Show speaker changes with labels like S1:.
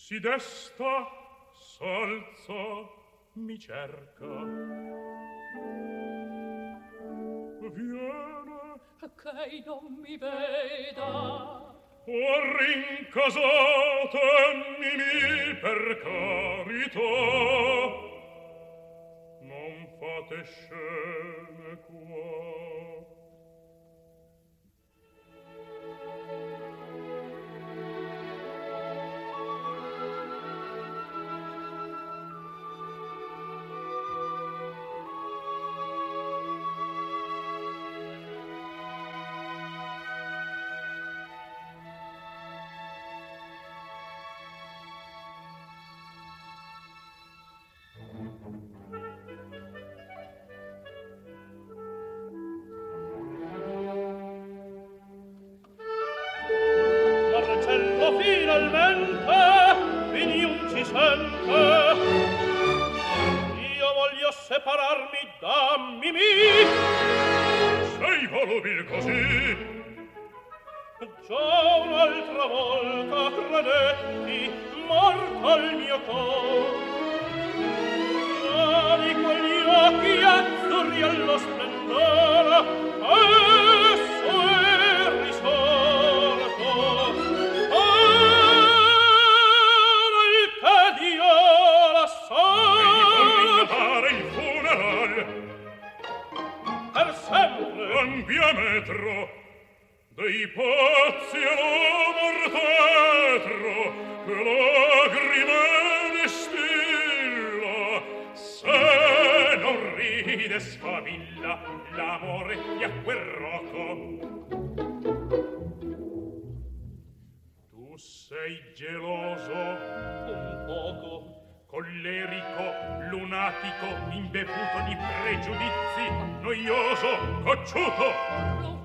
S1: si desta, s'alza, mi cerca. Viene
S2: che non mi veda.
S1: O rincasate, Mimì, per carità, non fate scene qua.
S2: Marcello finalmente vedi un ci sente. Io voglio separarmi da Mimì.
S1: Sei volubil così?
S2: Già un'altra volta credetti morto il mio cor. Nani quegli occhi azzurri allo splendore esso è risorto. Ora il che Dio la sa.
S1: Devi il funeral
S2: Per sempre.
S1: ampia metro dei pazzi e l'amor tetro che lagrime distilla se non ride sfavilla l'amore di acquel roco. Tu sei geloso
S2: Un poco.
S1: collerico, lunatico, imbevuto di pregiudizi, noioso, cocciuto.
S2: Non